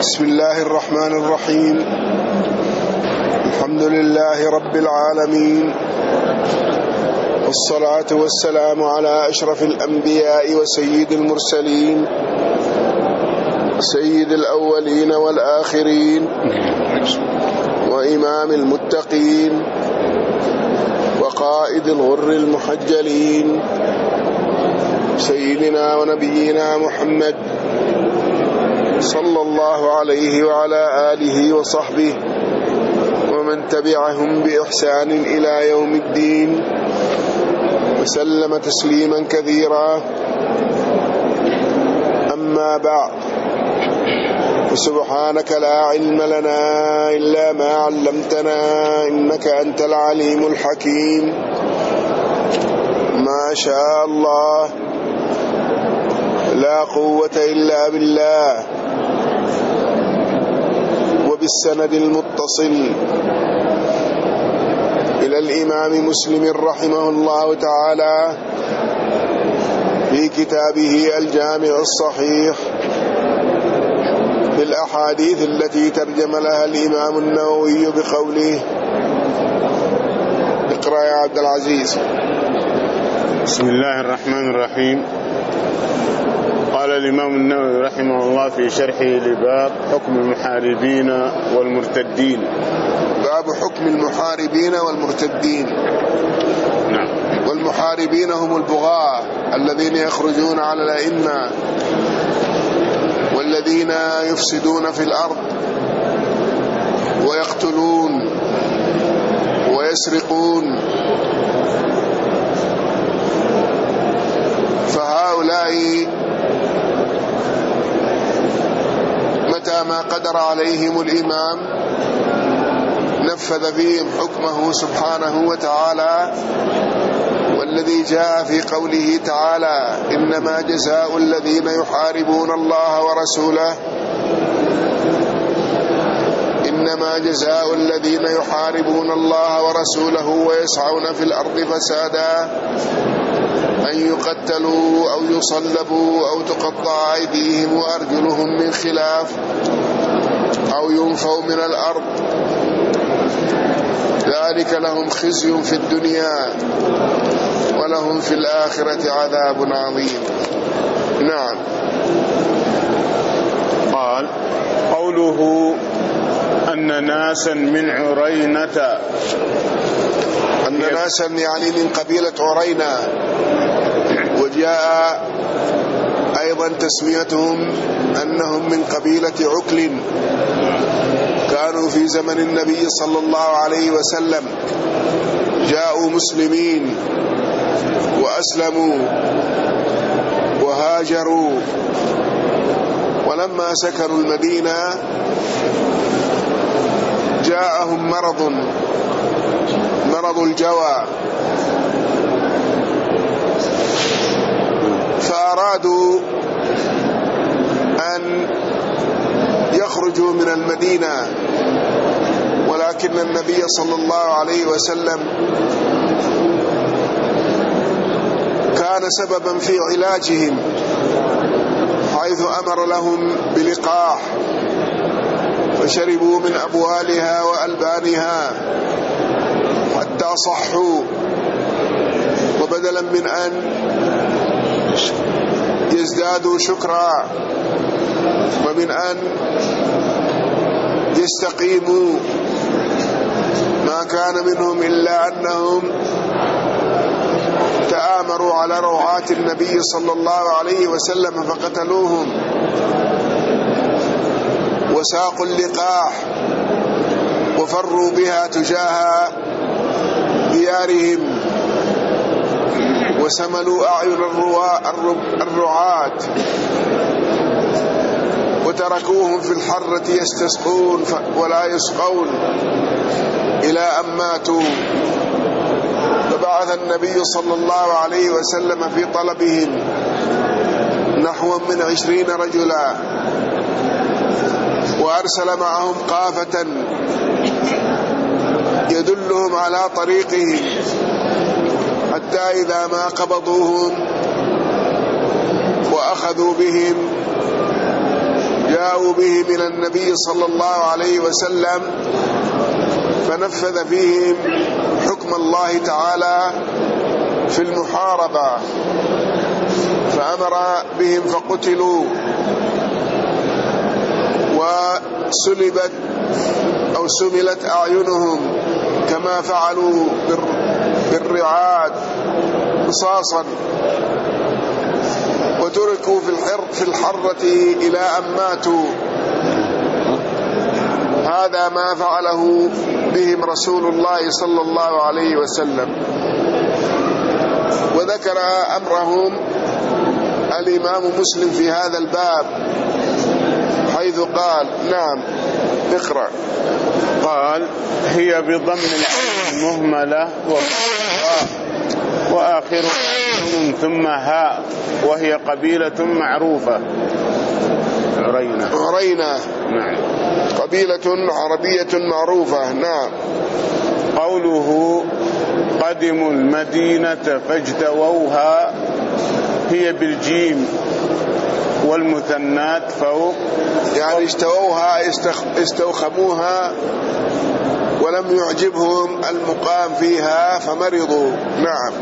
بسم الله الرحمن الرحيم. الحمد لله رب العالمين، والصلاة والسلام على أشرف الأنبياء وسيد المرسلين، سيد الأولين والآخرين، وإمام المتقين، وقائد الغر المحجلين، سيدنا ونبينا محمد صلى الله عليه وعلى آله وصحبه ومن تبعهم بإحسان إلى يوم الدين، وسلم تسليما كثيرا. أما بعد، فسبحانك لا علم لنا إلا ما علمتنا إنك أنت العليم الحكيم. ما شاء الله لا قوة إلا بالله. وبالسند المتصل إلى الإمام مسلم رحمه الله تعالى في كتابه الجامع الصحيح بالأحاديث التي ترجم لها الإمام النووي بقوله: اقرأ يا عبد العزيز. بسم الله الرحمن الرحيم. قال الإمام النووي رحمه الله في شرحه لباب حكم المحاربين والمرتدين. باب حكم المحاربين والمرتدين. نعم. والمحاربين هم البغاة الذين يخرجون على الأئمة والذين يفسدون في الأرض ويقتلون ويسرقون، فهؤلاء متى ما قدر عليهم الإمام نفذ فيهم حكمه سبحانه وتعالى، والذي جاء في قوله تعالى: إنما جزاء الذين يحاربون الله ورسوله إنما جزاء الذين يحاربون الله ورسوله ويسعون في الأرض فسادا أن يقتلوا أو يصلبوا أو تقطع أيديهم وأرجلهم من خلاف أو ينفوا من الأرض، ذلك لهم خزي في الدنيا ولهم في الآخرة عذاب عظيم. نعم. قال: قوله أن ناسا من عرينة، أن ناسا يعني من قبيلة عرينة، وجاء أيضا تسميتهم أنهم من قبيلة عكل، كانوا في زمن النبي صلى الله عليه وسلم، جاءوا مسلمين وأسلموا وهاجروا، ولما سكنوا المدينة جاءهم مرض الجوع، فأرادوا أن يخرجوا من المدينة، ولكن النبي صلى الله عليه وسلم كان سببا في علاجهم، حيث أمر لهم بلقاح فشربوا من أبوالها وألبانها حتى صحوا، وبدلا من أن يزدادوا شكرا ومن أن يستقيموا، ما كان منهم إلا أنهم تآمروا على روعات النبي صلى الله عليه وسلم فقتلوهم، وساقوا اللقاح وفروا بها تجاه ديارهم، وسملوا أعين الرعاة وتركوهم في الحرة يستسقون ولا يسقون إلى أن ماتوا. فبعث النبي صلى الله عليه وسلم في طلبهم نحو من 20 رجلا، وأرسل معهم قافة يدلهم على طريقهم، حتى إذا ما قبضوهم وأخذوا بهم جاءوا طلبوا به من النبي صلى الله عليه وسلم، فنفذ فيهم حكم الله تعالى في المحاربة، فأمر بهم فقتلوا وسلبت أو سملت أعينهم كما فعلوا بالرعاد قصاصا، وتركوا في الحرة إلى أن ماتوا. هذا ما فعله بهم رسول الله صلى الله عليه وسلم. وذكر أمرهم الإمام مسلم في هذا الباب حيث قال: نعم اقرأ. قال: هي بضم العين المهملة وآخر ثم هاء، وهي قبيلة معروفة عرينة. نعم، قبيلة عربية معروفة. نعم. قوله قدموا المدينة فاجتووها، هي بالجيم والمثنات فوق، يعني اجتووها، استوخموها، ولم يعجبهم المقام فيها فمرضوا. نعم.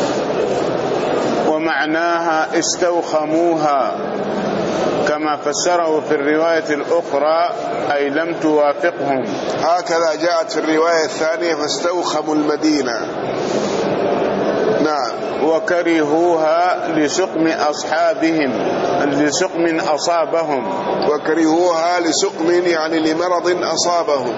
ومعناها استوخموها كما فسره في الرواية الأخرى، أي لم توافقهم. هكذا جاءت في الرواية الثانية: فاستوخموا المدينة. نعم. وكرهوها لسقم أصحابهم، لسقم أصابهم. وكرهوها لسقم يعني لمرض أصابهم.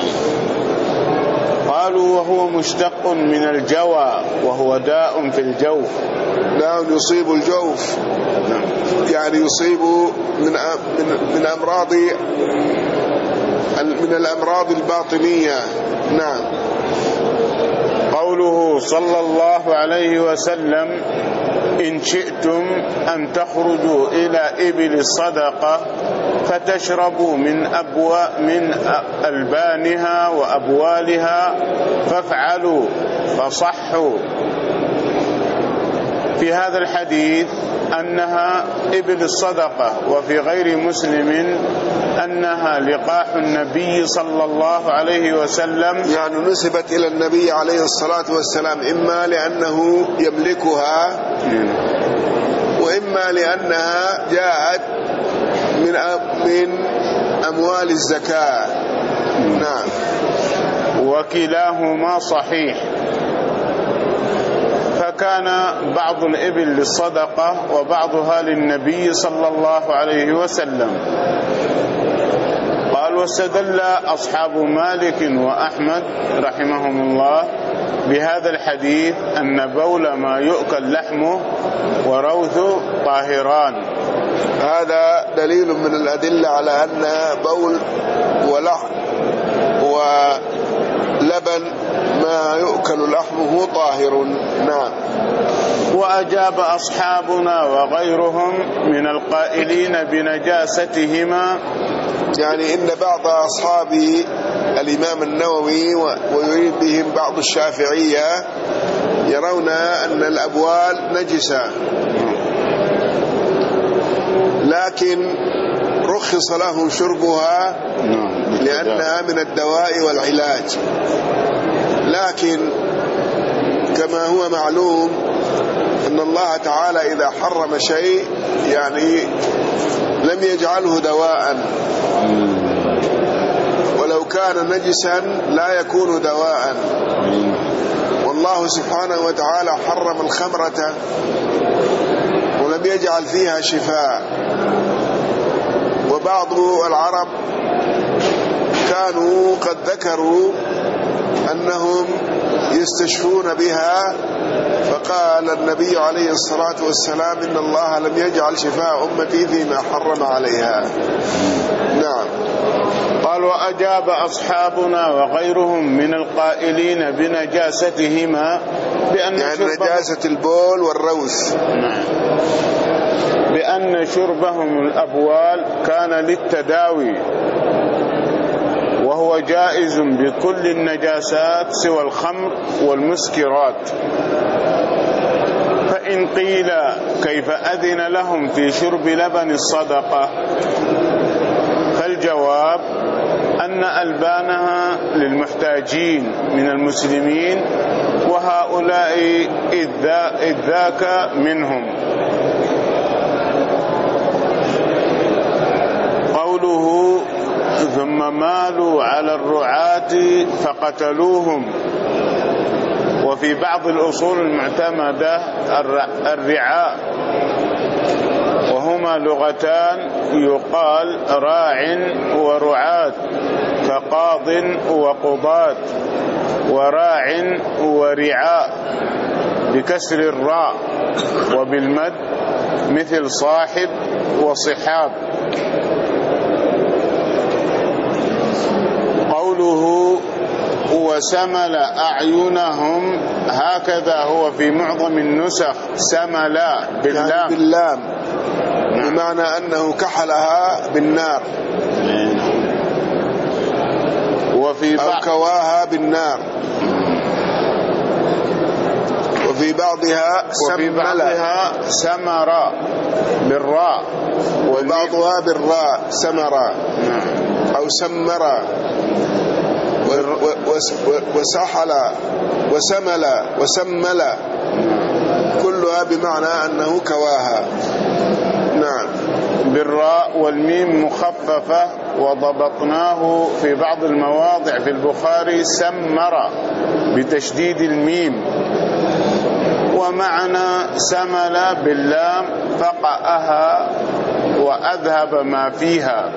قالوا: وهو مشتق من الجوى، وهو داء في الجوف. داء يصيب الجوف، يعني يصيب من الأمراض الباطنية. نعم. قوله صلى الله عليه وسلم: إن شئتم أن تخرجوا إلى إبل الصدقة فتشربوا من ألبانها وأبوالها فافعلوا فصحوا. في هذا الحديث أنها إبل الصدقة، وفي غير مسلم أنها لقاح النبي صلى الله عليه وسلم، يعني نسبت إلى النبي عليه الصلاة والسلام، إما لأنه يملكها، وإما لأنها جاءت من أموال الزكاة. نعم. وكلاهما صحيح. فكان بعض الإبل للصدقة وبعضها للنبي صلى الله عليه وسلم. قال: واستدل أصحاب مالك وأحمد رحمهم الله بهذا الحديث أن بول ما يؤكل لحمه وروث طاهران. هذا دليل من الأدلة على أن بول ولحم ولبن ما يؤكل لحمه طاهر. نعم. وأجاب أصحابنا وغيرهم من القائلين بنجاستهما، يعني إن بعض أصحاب الإمام النووي ويريد بهم بعض الشافعية يرون أن الأبوال نجسة، لكن رخص لهم شربها لأنها من الدواء والعلاج. لكن كما هو معلوم أن الله تعالى إذا حرم شيء يعني لم يجعله دواء، ولو كان نجسا لا يكون دواء. والله سبحانه وتعالى حرم الخمرة ولم يجعل فيها شفاء. وبعض العرب كانوا قد ذكروا أنهم يستشفون بها، فقال النبي عليه الصلاة والسلام: إن الله لم يجعل شفاء أمتي فيما حرم عليها. نعم. قال: وأجاب أصحابنا وغيرهم من القائلين بنجاستهما بأن يعني نجاسة البول والروث، بأن شربهم الأبوال كان للتداوي، وهو جائز بكل النجاسات سوى الخمر والمسكرات. فإن قيل كيف أذن لهم في شرب لبن الصدقة؟ الجواب أن ألبانها للمحتاجين من المسلمين، وهؤلاء إذ ذاك منهم. قوله ثم مالوا على الرعاة فقتلوهم. وفي بعض الأصول المعتمدة الرعاء، وهما لغتان، يقال راع ورعاة، كقاض وقضاة، وراع ورعاء بكسر الراء، وبالمد مثل صاحب وصحاب. قوله وسمل أعينهم، هكذا هو في معظم النسخ، سمل باللام، باللام، بمعنى أنه كحلها بالنار، وفي أو كواها بالنار. وفي بعضها سمر بالراء، وبعضها بالراء سمر أو سمر، وسحل وسمل وسمل، كلها بمعنى أنه كواها. نعم. بالراء، والميم مخففة، وضبطناه في بعض المواضع في البخاري سمر بتشديد الميم. ومعنى سمل باللام فقأها وأذهب ما فيها.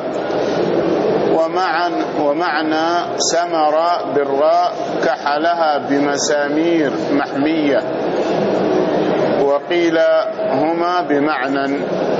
ومعنى سمر بالراء كحلها بمسامير محمية، وقيل هما بمعنى.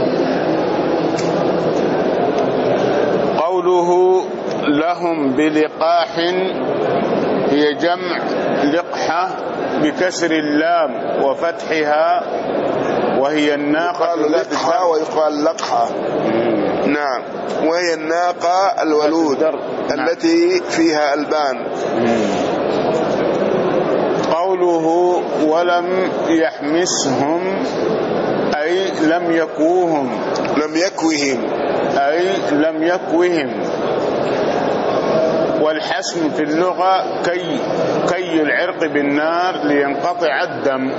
قوله لهم بلقاح هي جمع لقحة بكسر اللام وفتحها، وهي الناقة. يقال لقحة ويقال لقحة. نعم. وهي الناقة الولود التي فيها ألبان. قوله ولم يحمسهم أي لم يكوهم، أي لم يكوهم. والحسم في اللغة كي العرق بالنار لينقطع الدم.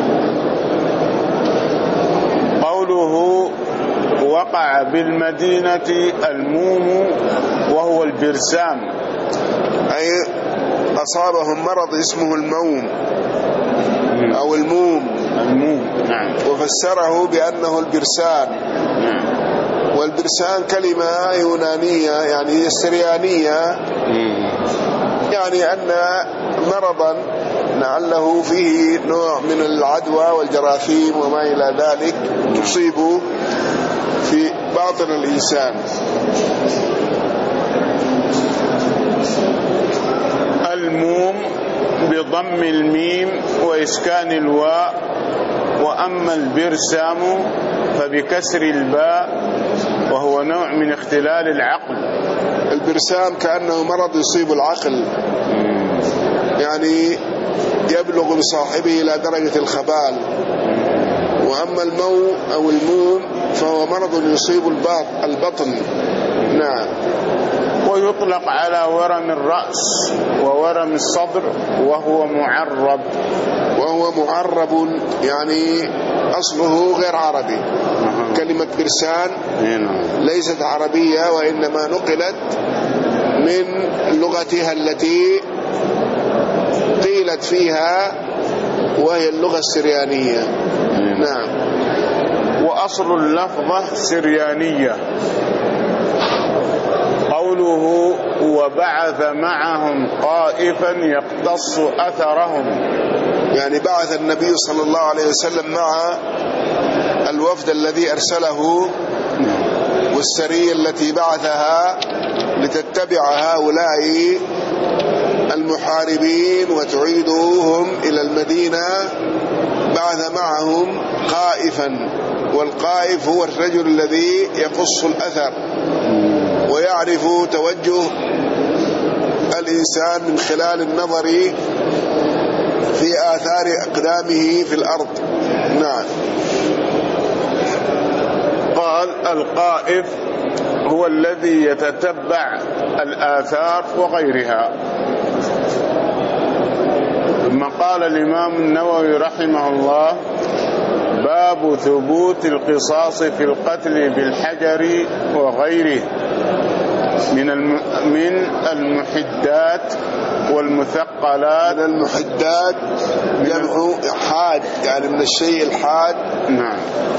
قوله وقع بالمدينة الموم، وهو البرسام، أي أصابهم مرض اسمه الموم أو الموم. نعم. وفسره بأنه البرسان. نعم. والبرسان كلمة يونانية، يعني سريانية، يعني أن مرضا لعله فيه نوع من العدوى والجراثيم وما إلى ذلك تصيب في باطن الإنسان. الموم بضم الميم وإسكان الواء. وأما البرسام فبكسر الباء، وهو نوع من اختلال العقل. البرسام كأنه مرض يصيب العقل، يعني يبلغ بصاحبه إلى درجة الخبال. وأما المو أو الموم فهو مرض يصيب البطن. نعم. ويطلق على ورم الرأس وورم الصدر، وهو معرب. يعني أصله غير عربي. كلمة برسان ليست عربية، وإنما نقلت من لغتها التي قيلت فيها، وهي اللغة السريانية. نعم. وأصل اللفظة سريانية. قوله وبعث معهم طائفا يقتص أثرهم، يعني بعث النبي صلى الله عليه وسلم مع الوفد الذي أرسله والسرية التي بعثها لتتبع هؤلاء المحاربين وتعيدهم إلى المدينة. بعث معهم قائفا، والقائف هو الرجل الذي يقص الأثر ويعرف توجه الإنسان من خلال النظر في آثار أقدامه في الأرض. نعم. قال القائف هو الذي يتتبع الآثار وغيرها. ثم قال الإمام النووي رحمه الله: باب ثبوت القصاص في القتل بالحجر وغيره من المحدات والمثقلات. من المحدات جمع حاد، يعني من الشيء الحاد. نعم.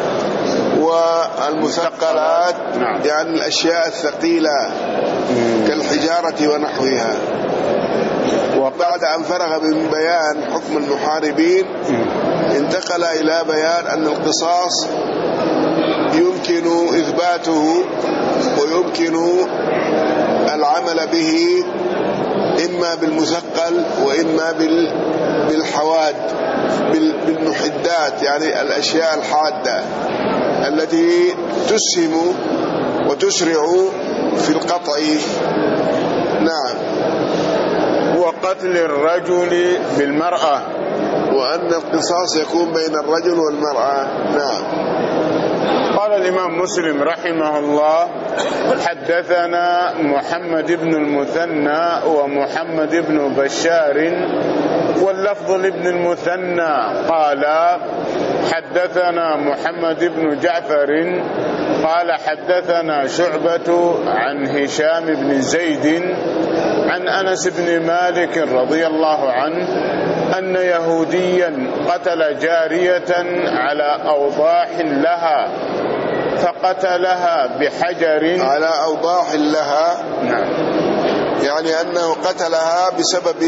والمثقلات يعني الأشياء الثقيلة كالحجارة ونحوها. وبعد أن فرغ من بيان حكم المحاربين انتقل إلى بيان أن القصاص يمكن إثباته ويمكن العمل به إما بالمثقل وإما بالحواد، بالمحدات، يعني الأشياء الحادة التي تسهم وتسرع في القطع. نعم. وقتل الرجل بالمرأة، وأن القصاص يكون بين الرجل والمرأة. نعم. قال الإمام مسلم رحمه الله: حدثنا محمد بن المثنى ومحمد بن بشار، واللفظ لابن المثنى قال: حدثنا محمد بن جعفر قال: حدثنا شعبة عن هشام بن زيد عن أنس بن مالك رضي الله عنه أن يهوديا قتل جارية على أوضاح لها فقتلها بحجر. على أوضاح لها. نعم. يعني أنه قتلها بسبب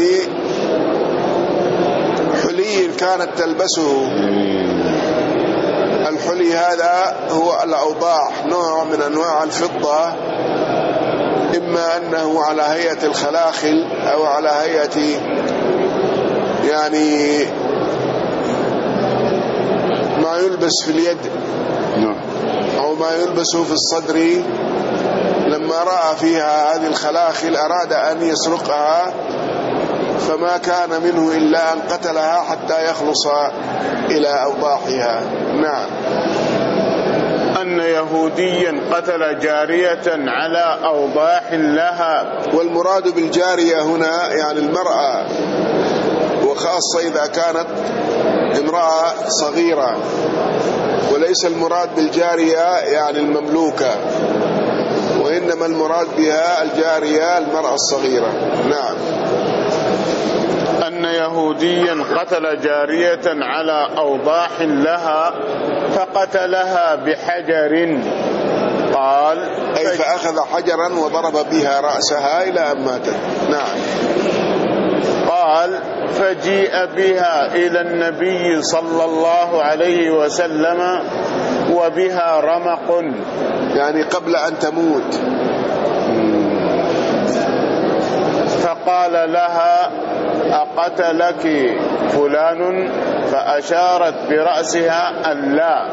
حلي كانت تلبسه. الحلي هذا هو الأوضاح، نوع من أنواع الفضة، إما أنه على هيئة الخلاخل أو على هيئة يعني ما يلبس في اليد أو ما يلبس في الصدر. لما رأى فيها هذه الخلاخل أراد أن يسرقها، فما كان منه إلا أن قتلها حتى يخلص إلى أوضاحها. نعم. أن يهوديا قتل جارية على أوضاح لها. والمراد بالجارية هنا يعني المرأة، وخاصة إذا كانت امرأة صغيرة، وليس المراد بالجارية يعني المملوكة، وإنما المراد بها الجارية المرأة الصغيرة. نعم. أن يهوديا قتل جارية على أوضاح لها فقتلها بحجر. قال: أي فأخذ حجرا وضرب بها رأسها إلى أن ماتت. نعم. قال: فجيء بها إلى النبي صلى الله عليه وسلم وبها رمق، يعني قبل أن تموت. فقال لها: أقتلك فلان؟ فأشارت برأسها أن لا.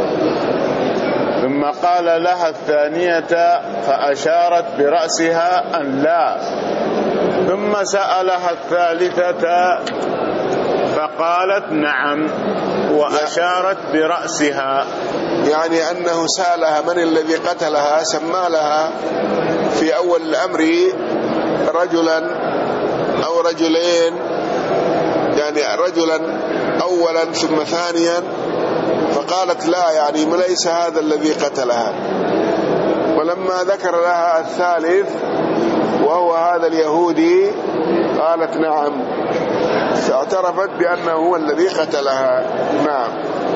ثم قال لها الثانية فأشارت برأسها أن لا. ثم سألها الثالثة فقالت نعم وأشارت برأسها. يعني أنه سألها من الذي قتلها، سمى لها في أول الأمر رجلا أو رجلين، يعني رجلا أولا ثم ثانيا، فقالت لا، يعني ليس هذا الذي قتلها. ولما ذكر لها الثالث وهو هذا اليهودي قالت نعم، فاعترفت بأنه هو الذي قتلها. نعم.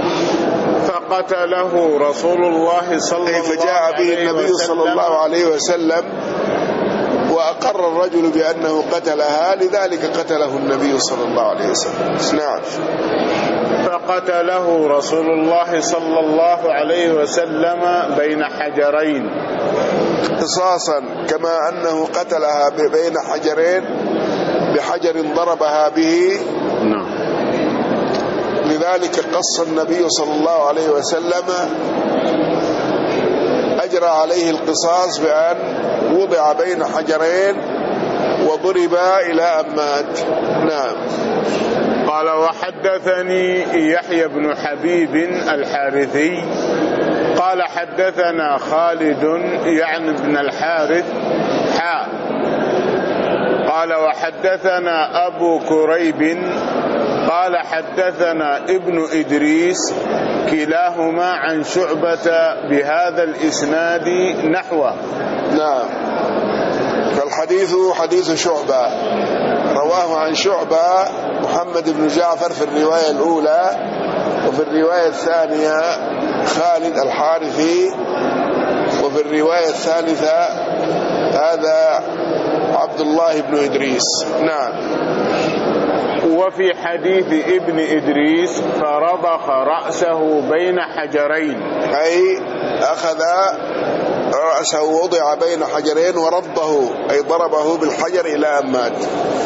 فقتله رسول الله صلى الله عليه وسلم، فجاء به النبي صلى الله عليه وسلم وأقر الرجل بأنه قتلها، لذلك قتله النبي صلى الله عليه وسلم. نعم. فقتله رسول الله صلى الله عليه وسلم بين حجرين قصاصا، كما أنه قتلها بين حجرين بحجر ضربها به. نعم. لذلك قص النبي صلى الله عليه وسلم، أجرى عليه القصاص بأن وضع بين حجرين وضرب إلى أن مات. نعم. قال: وحدثني يحيى بن حبيب الحارثي قال حدثنا خالد يعني بن الحارث قال وحدثنا أبو كريب قال حدثنا ابن إدريس كلاهما عن شعبة بهذا الإسناد نحوه. نعم. فالحديث حديث شعبة، رواه عن شعبة محمد بن جعفر في الرواية الأولى، وفي الرواية الثانية خالد الحارثي، وفي الرواية الثالثة هذا عبد الله بن إدريس. نعم. وفي حديث ابن إدريس فرضخ رأسه بين حجرين، أي أخذ رأسه وضع بين حجرين ورضه، أي ضربه بالحجر إلى أن مات.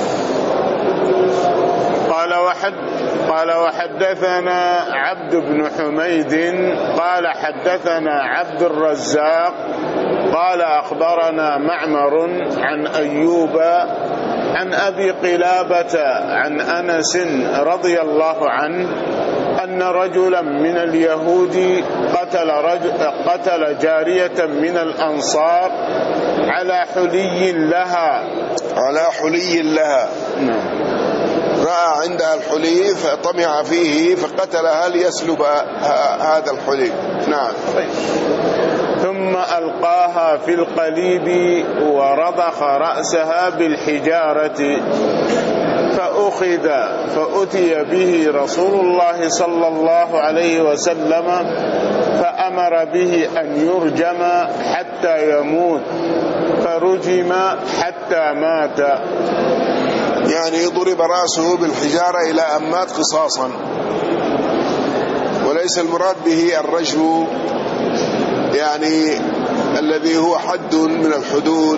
قال وحدثنا عبد بن حميد قال حدثنا عبد الرزاق قال أخبرنا معمر عن أيوب عن أبي قلابة عن أنس رضي الله عنه أن رجلا من اليهود قتل جارية من الأنصار على حلي لها. رأى عندها الحلي فطمع فيه فقتلها ليسلب هذا الحلي. نعم. ثم ألقاها في القليب ورضخ رأسها بالحجارة فأخذ فأتي به رسول الله صلى الله عليه وسلم فأمر به أن يرجم حتى يموت، فرجم حتى مات. يعني ضرب رأسه بالحجارة إلى أن مات قصاصا، وليس المراد به الرجم يعني الذي هو حد من الحدود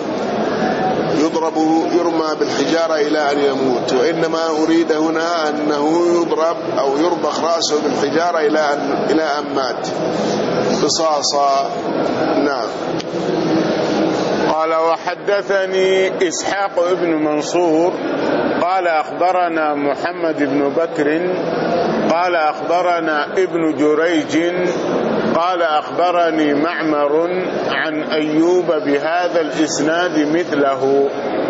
يرمى بالحجارة إلى أن يموت، وإنما أريد هنا أنه يضرب أو يربخ رأسه بالحجارة إلى أن مات قصاصا. نعم. قال وحدثني إسحاق ابن منصور قال أخبرنا محمد بن بكر قال أخبرنا ابن جريج قال أخبرني معمر عن أيوب بهذا الإسناد مثله.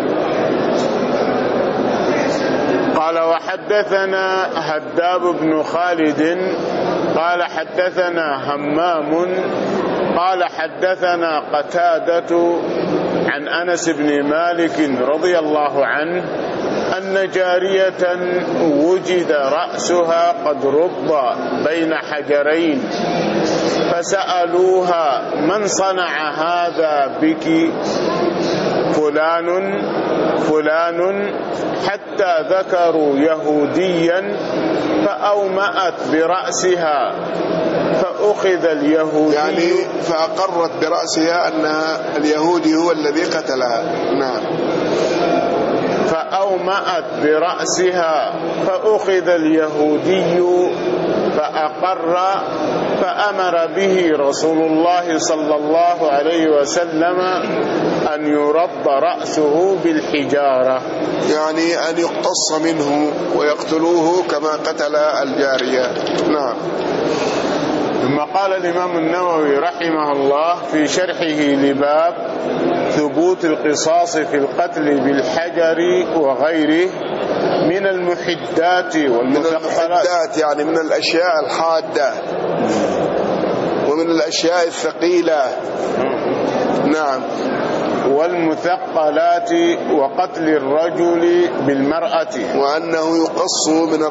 قال وحدثنا هداب بن خالد قال حدثنا همام قال حدثنا قتادة عن أنس بن مالك رضي الله عنه أن جارية وجد رأسها قد رب بين حجرين فسألوها من صنع هذا بك؟ فلان حتى ذكروا يهوديا فأومأت برأسها فأخذ اليهودي، يعني فأقرت برأسها أن اليهودي هو الذي قتلها. نعم. فأومأت برأسها فأخذ اليهودي فأقر، فأمر به رسول الله صلى الله عليه وسلم أن يرد رأسه بالحجارة، يعني أن يقتص منه ويقتلوه كما قتل الجارية. نعم. ثم قال الإمام النووي رحمه الله في شرحه لباب ثبوت القصاص في القتل بالحجر وغيره من المحدات والمثقلات، يعني من الأشياء الحادة ومن الأشياء الثقيلة. نعم. والمثقلات وقتل الرجل بالمرأة، وأنه يقص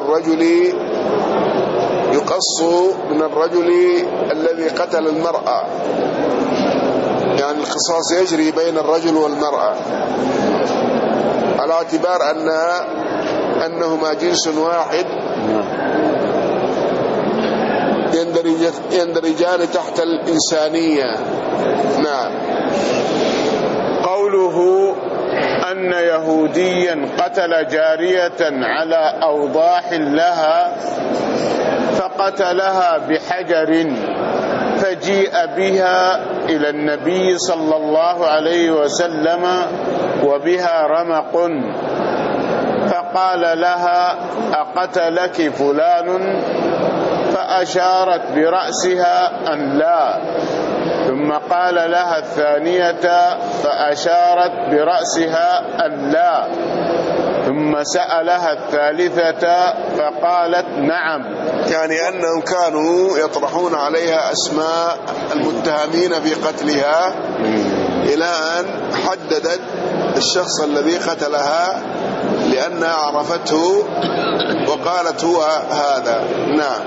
من الرجل الذي قتل المرأة، يعني القصاص يجري بين الرجل والمرأة على اعتبار أنهما جنس واحد يندرجان تحت الإنسانية. نعم. قوله أن يهوديا قتل جارية على أوضاح لها فقتلها بحجر فجيء بها إلى النبي صلى الله عليه وسلم وبها رمق، فقال لها أقتلك فلان؟ فأشارت برأسها أن لا، ثم قال لها الثانية فأشارت برأسها أن لا، ثم سألها الثالثة فقالت نعم. يعني أنهم كانوا يطرحون عليها أسماء المتهمين في قتلها إلى أن حددت الشخص الذي قتلها لأنها عرفته وقالت هو هذا. نعم.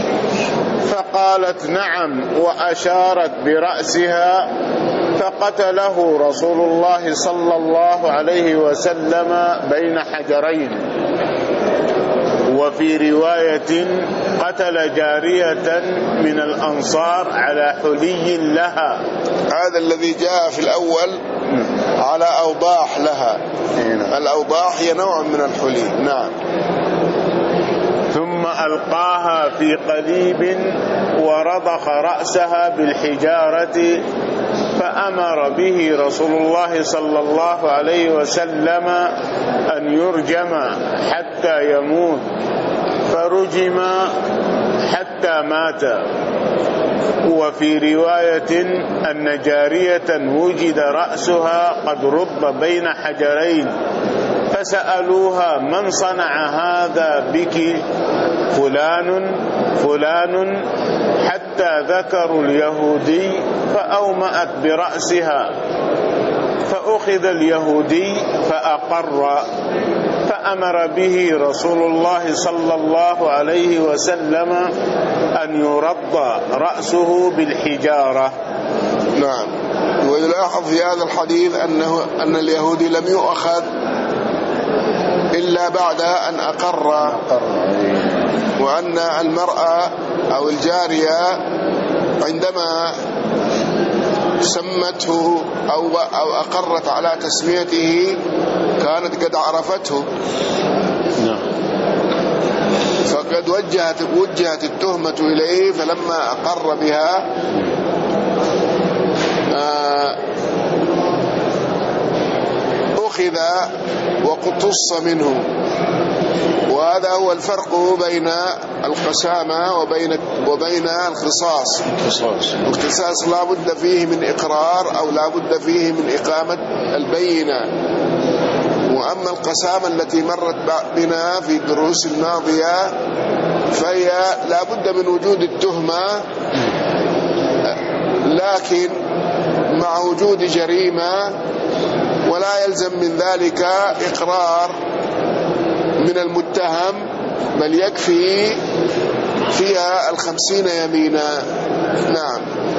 فقالت نعم وأشارت برأسها، فقتله رسول الله صلى الله عليه وسلم بين حجرين. وفي رواية قتل جارية من الأنصار على حلي لها. هذا الذي جاء في الأول على أوضاح لها. الأوضاح هي نوع من الحلي. نعم. ثم ألقاها في قليب ورضخ رأسها بالحجارة، فأمر به رسول الله صلى الله عليه وسلم أن يرجم حتى يموت، فرجم حتى مات. وفي رواية أن جارية وجد رأسها قد رب بين حجرين، فسألوها من صنع هذا بك؟ فلان فلان، حتى ذكروا اليهودي فأومأت برأسها، فأخذ اليهودي فأقر، فأمر به رسول الله صلى الله عليه وسلم أن يرض رأسه بالحجارة. نعم. ويلاحظ في هذا الحديث أن اليهودي لم يؤخذ إلا بعد أن أقر، وأن المرأة أو الجارية عندما سمته أو أقرت على تسميته كانت قد عرفته، فقد وجهت التهمة إليه، فلما أقر بها أخذ وقتص منه. وهذا هو الفرق بين القسامة وبين القصاص. القصاص لا بد فيه من إقرار أو لا بد فيه من إقامة البينة، وأما القسامة التي مرت بنا في الدروس الماضية فهي لا بد من وجود التهمة، لكن مع وجود جريمة، ولا يلزم من ذلك إقرار من المتهم، بل يكفي فيها 50 يمينا. نعم.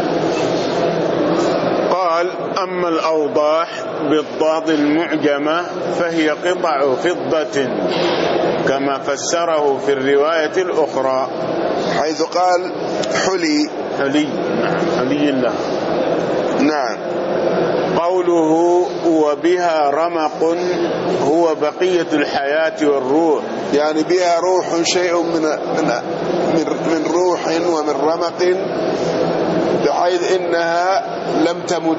قال أما الأوضاح بالضاد المعجمة فهي قطع فضة كما فسره في الرواية الأخرى، حيث قال حلي. حلي الله. نعم. قوله وبها رمق هو بقية الحياة والروح، يعني بها روح، شيء من روح ومن رمق، بحيث إنها لم تمت،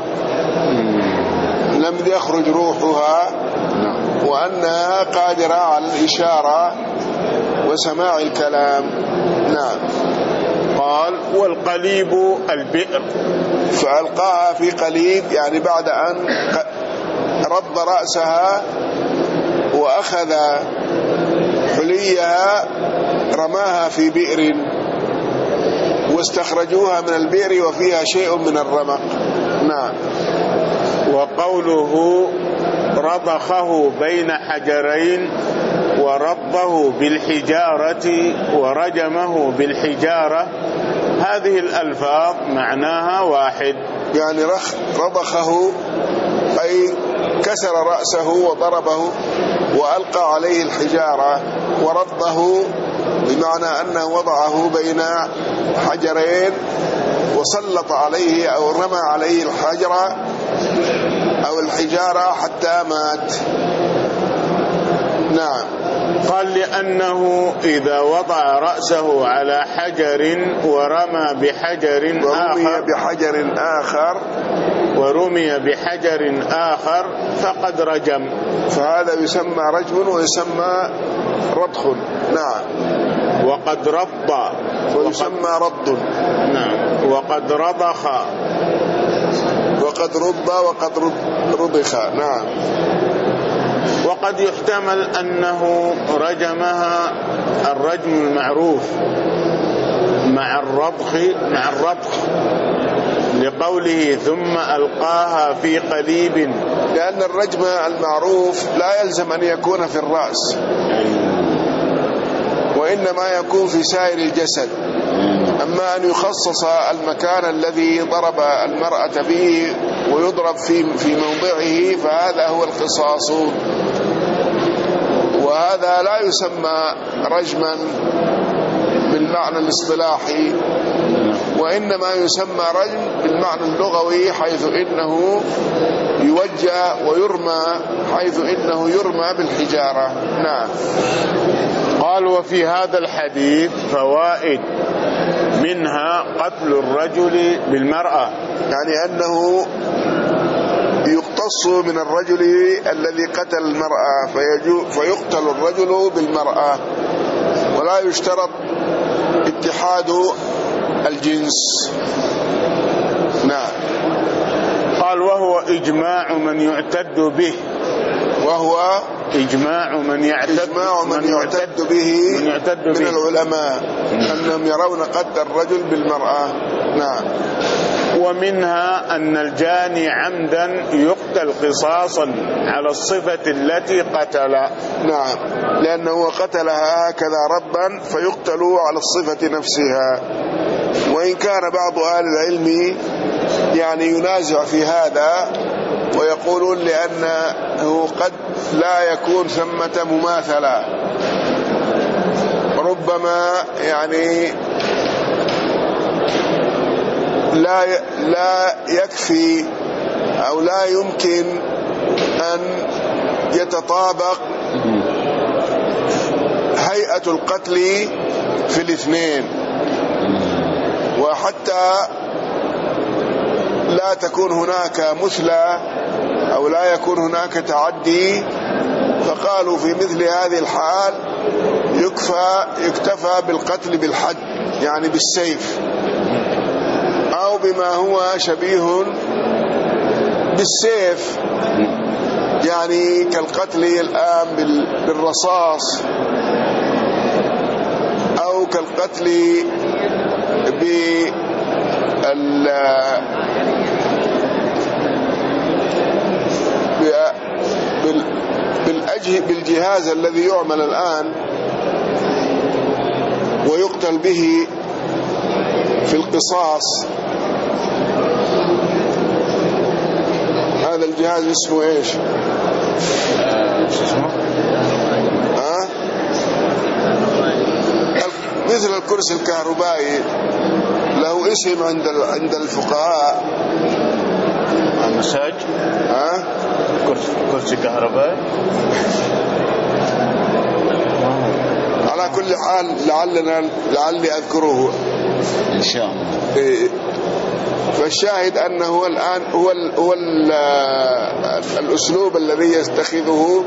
لم يخرج روحها، وأنها قادرة على الإشارة وسماع الكلام. نعم. قال والقليب البئر، فألقاها في قليب، يعني بعد أن رد رأسها وأخذ حليها رماها في بئر، واستخرجوها من البئر وفيها شيء من الرمق. نعم. وقوله رضخه بين حجرين ورضه بالحجارة ورجمه بالحجارة، هذه الألفاظ معناها واحد. يعني رضخه أي كسر رأسه وضربه وألقى عليه الحجارة، ورضه بمعنى أنه وضعه بين حجرين وسلط عليه أو رمى عليه الحجرة أو الحجارة حتى مات. نعم. قال لأنه إذا وضع رأسه على حجر ورمى بحجر آخر فقد رجم، فهذا يسمى رجم ويسمى رضخ. نعم. وقد رض ويسمى رض. نعم. وقد رضخ وقد رب وقد رضخ. نعم. وقد يحتمل أنه رجمها الرجم المعروف مع الرضخ لقوله ثم ألقاها في قليب، لأن الرجم المعروف لا يلزم أن يكون في الرأس، وإنما يكون في سائر الجسد. أما أن يخصص المكان الذي ضرب المرأة به ويضرب في موضعه فهذا هو القصاص، وهذا لا يسمى رجما بالمعنى الاصطلاحي، وإنما يسمى رجم بالمعنى اللغوي، حيث إنه يوجه ويرمى، حيث إنه يرمى بالحجارة. نعم. قال وفي هذا الحديث فوائد، منها قتل الرجل بالمرأة، يعني أنه يقتص من الرجل الذي قتل المرأة فيقتل الرجل بالمرأة، ولا يشترط اتحاد الجنس. نعم. قال وهو إجماع من يعتد به، وهو إجماع من يعتد به من العلماء أنهم يرون قتل الرجل بالمرأة. نعم. ومنها أن الجاني عمدا يقتل قصاصا على الصفة التي قتل. نعم، لأنه قتلها هكذا ربا فيقتل على الصفة نفسها. وإن كان بعض أهل العلم يعني ينازع في هذا ويقولون لأنه قد لا يكون ثمة مماثلة، ربما يعني لا يكفي أو لا يمكن أن يتطابق هيئة القتل في الاثنين، وحتى لا تكون هناك مثلى أو لا يكون هناك تعدي، فقالوا في مثل هذه الحال يكتفى بالقتل بالحد، يعني بالسيف، أو بما هو شبيه بالسيف، يعني كالقتل الآن بالرصاص، أو كالقتل بالجهاز الذي يعمل الآن ويقتل به في القصاص. هذا الجهاز اسمه ايش؟ مثل الكرسي الكهربائي، له اسم عند الفقهاء. المساج. كرسي كهربائي. على كل حال لعلي أذكره إن شاء الله. فالشاهد أنه الآن هو الأسلوب الذي يتخذ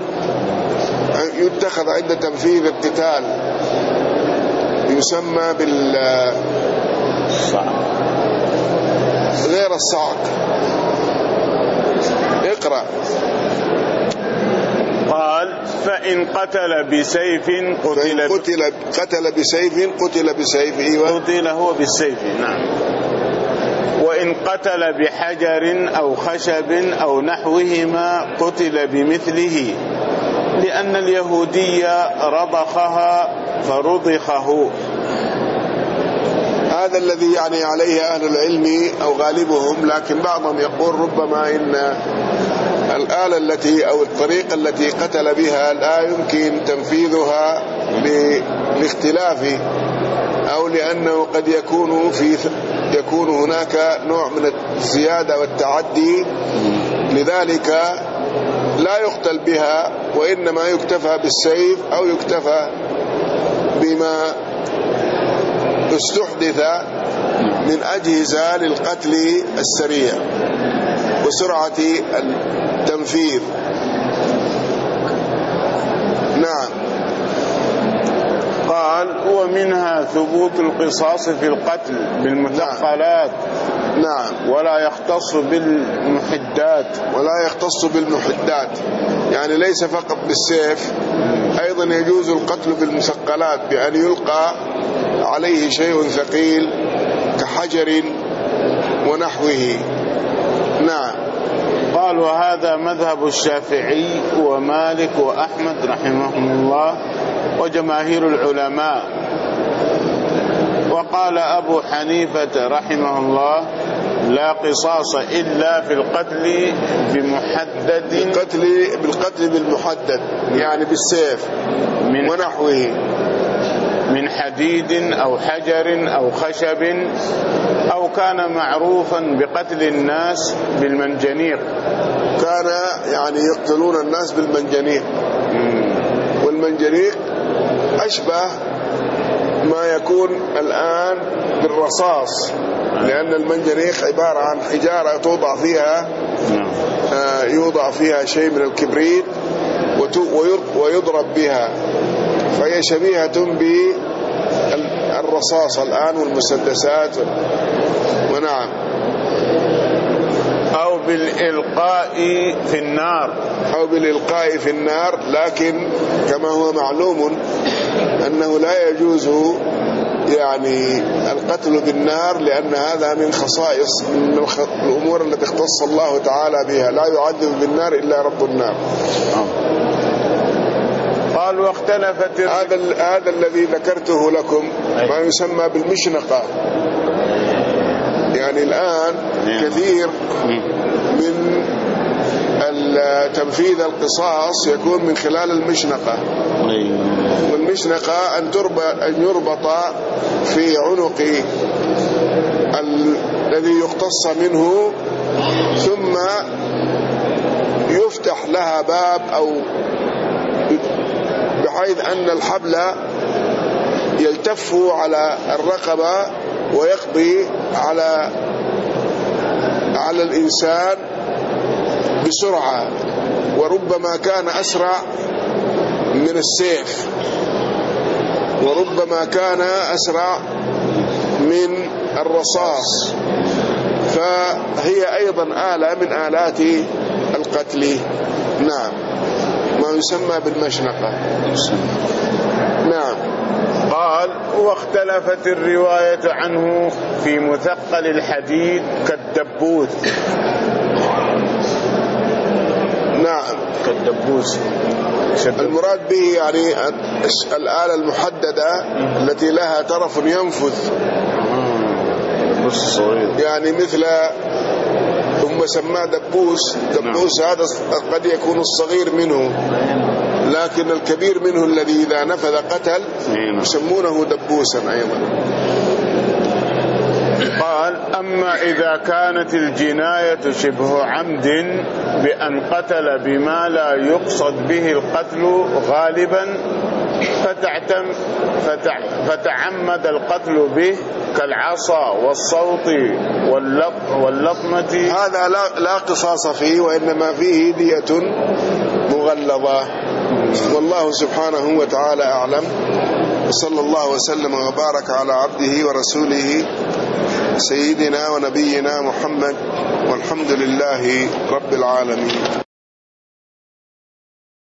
عند تنفيذ القتال، يسمى غير الصعق. اقرأ. قال فإن قتل بسيف قتل بسيف. ايوه، قتل هو بالسيف. نعم. وإن قتل بحجر أو خشب أو نحوهما قتل بمثله، لأن اليهودي رضخها فرضخه. هذا الذي يعني عليه أهل العلم أو غالبهم، لكن بعضهم يقول ربما إن الآلة التي أو الطريقة التي قتل بها لا يمكن تنفيذها لاختلاف، أو لأنه قد يكون هناك نوع من الزيادة والتعدي، لذلك لا يقتل بها، وإنما يكتفى بالسيف أو يكتفى بما استحدث من أجهزة للقتل السريع وسرعة التنفيذ. نعم. قال ومنها ثبوت القصاص في القتل بالمثقلات. نعم. ولا يختص بالمحدات. ولا يختص بالمحدات، يعني ليس فقط بالسيف، أيضا يجوز القتل بالمثقلات بأن يلقى عليه شيء ثقيل كحجر ونحوه. نعم. قال وهذا مذهب الشافعي ومالك وأحمد رحمهم الله وجماهير العلماء. وقال أبو حنيفة رحمه الله لا قصاص إلا في القتل بمحدد، بالقتل بالمحدد يعني بالسيف ونحوه من حديد أو حجر أو خشب، أو كان معروفا بقتل الناس بالمنجنيق. كان يعني يقتلون الناس بالمنجنيق، والمنجنيق أشبه ما يكون الآن بالرصاص، لأن المنجنيق عبارة عن حجارة يوضع فيها شيء من الكبريت ويضرب بها، فهي شبيهة بالرصاص الآن والمسدسات. ونعم. أو بالإلقاء في النار، لكن كما هو معلوم أنه لا يجوز يعني القتل بالنار، لأن هذا من خصائص من الأمور التي اختص الله تعالى بها، لا يعذب بالنار إلا رب النار. قال واختلفت هذا الذي ذكرته لكم ما يسمى بالمشنقة، يعني الآن كثير من تنفيذ القصاص يكون من خلال المشنقة، والمشنقة أن يربط في عنق الذي يقتص منه، ثم يفتح لها باب، أو بحيث أن الحبل يلتف على الرقبة ويقضي على الإنسان بسرعة، وربما كان أسرع من السيف، وربما كان أسرع من الرصاص، فهي أيضا آلة من آلات القتل. نعم، ما يسمى بالمشنقة. نعم. قال واختلفت الرواية عنه في مثقل الحديد كالدبوس. نعم، كالدبوس المراد به يعني الآلة المحددة التي لها طرف ينفذ، يعني مثل ثم سماه دبوس. هذا قد يكون الصغير منه، لكن الكبير منه الذي إذا نفذ قتل يسمونه دبوسا أيضا. قال أما إذا كانت الجناية شبه عمد بأن قتل بما لا يقصد به القتل غالبا فتعمد القتل به كالعصا والصوت واللطمة، هذا لا قصاص فيه، وإنما فيه دية مغلظة. والله سبحانه وتعالى أعلم، وصلى الله وسلم وبارك على عبده ورسوله سيدنا ونبينا محمد، والحمد لله رب العالمين.